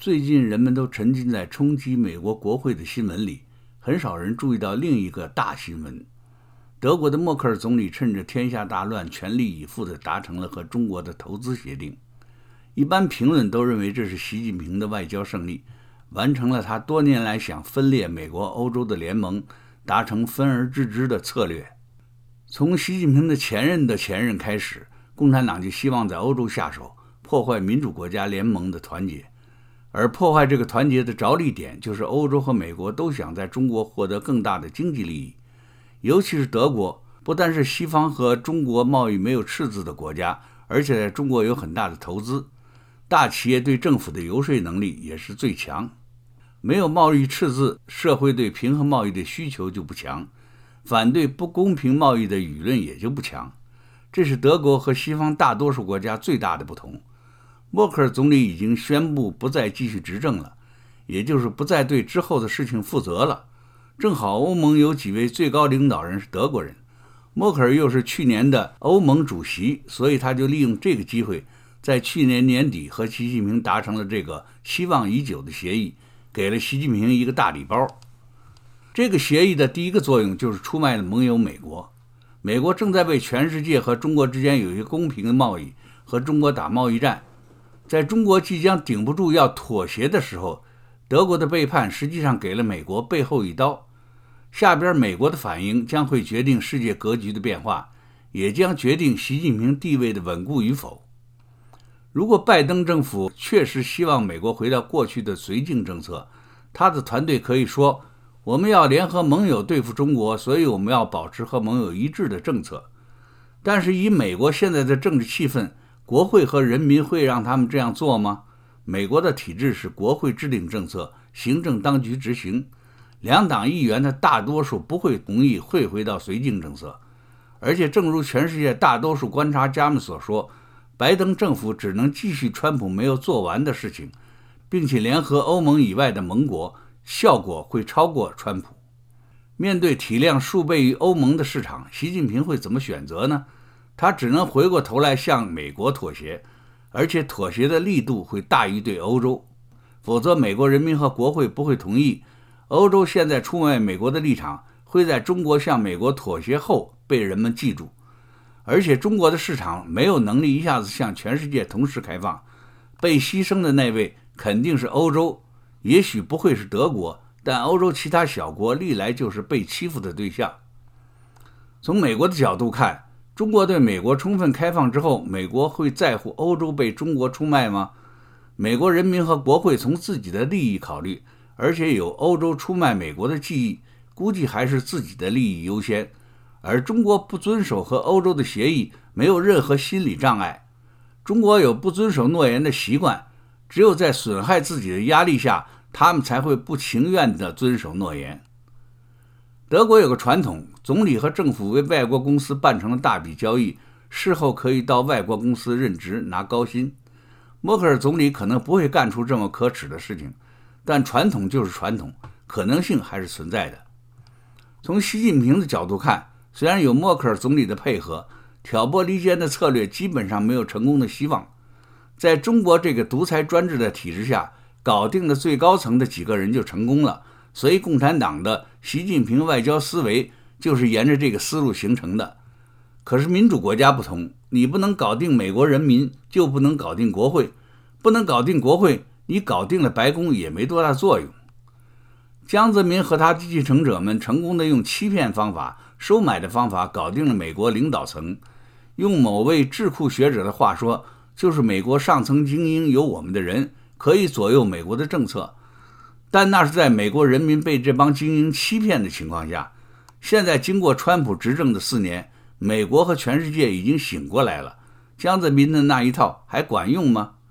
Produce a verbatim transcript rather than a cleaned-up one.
最近人们都沉浸在冲击美国国会的新闻里，很少人注意到另一个大新闻。德国的默克尔总理趁着天下大乱，全力以赴地达成了和中国的投资协定。一般评论都认为这是习近平的外交胜利，完成了他多年来想分裂美国、欧洲的联盟，达成分而治之的策略。从习近平的前任的前任开始，共产党就希望在欧洲下手，破坏民主国家联盟的团结。而破坏这个团结的着力点，就是欧洲和美国都想在中国获得更大的经济利益。尤其是德国，不但是西方和中国贸易没有赤字的国家，而且在中国有很大的投资，大企业对政府的游说能力也是最强。没有贸易赤字，社会对平衡贸易的需求就不强，反对不公平贸易的舆论也就不强。这是德国和西方大多数国家最大的不同。默克尔总理已经宣布不再继续执政了，也就是不再对之后的事情负责了。正好欧盟有几位最高领导人是德国人，默克尔又是去年的欧盟主席，所以他就利用这个机会，在去年年底和习近平达成了这个期望已久的协议，给了习近平一个大礼包。这个协议的第一个作用就是出卖了盟友美国。美国正在为全世界和中国之间有一个公平的贸易和中国打贸易战。在中国即将顶不住要妥协的时候，德国的背叛实际上给了美国背后一刀。下边美国的反应将会决定世界格局的变化，也将决定习近平地位的稳固与否。如果拜登政府确实希望美国回到过去的绥靖政策，他的团队可以说，我们要联合盟友对付中国，所以我们要保持和盟友一致的政策。但是以美国现在的政治气氛，国会和人民会让他们这样做吗？美国的体制是国会制定政策，行政当局执行，两党议员的大多数不会同意汇回到绥靖政策。而且正如全世界大多数观察家们所说，拜登政府只能继续川普没有做完的事情，并且联合欧盟以外的盟国，效果会超过川普。面对体量数倍于欧盟的市场，习近平会怎么选择呢？他只能回过头来向美国妥协，而且妥协的力度会大于对欧洲，否则美国人民和国会不会同意。欧洲现在出卖美国的立场会在中国向美国妥协后被人们记住，而且中国的市场没有能力一下子向全世界同时开放，被牺牲的那位肯定是欧洲，也许不会是德国，但欧洲其他小国历来就是被欺负的对象。从美国的角度看，中国对美国充分开放之后，美国会在乎欧洲被中国出卖吗？美国人民和国会从自己的利益考虑，而且有欧洲出卖美国的记忆，估计还是自己的利益优先。而中国不遵守和欧洲的协议，没有任何心理障碍。中国有不遵守诺言的习惯，只有在损害自己的压力下，他们才会不情愿地遵守诺言。德国有个传统，总理和政府为外国公司办成了大笔交易，事后可以到外国公司任职拿高薪。默克尔总理可能不会干出这么可耻的事情，但传统就是传统，可能性还是存在的。从习近平的角度看，虽然有默克尔总理的配合，挑拨离间的策略基本上没有成功的希望。在中国这个独裁专制的体制下，搞定了最高层的几个人就成功了，所以共产党的习近平外交思维就是沿着这个思路形成的。可是民主国家不同，你不能搞定美国人民，就不能搞定国会，不能搞定国会，你搞定了白宫也没多大作用。江泽民和他的继承者们成功的用欺骗方法、收买的方法搞定了美国领导层。用某位智库学者的话说，就是美国上层精英有我们的人，可以左右美国的政策。但那是在美国人民被这帮精英欺骗的情况下。现在经过川普执政的四年，美国和全世界已经醒过来了，江泽民的那一套还管用吗？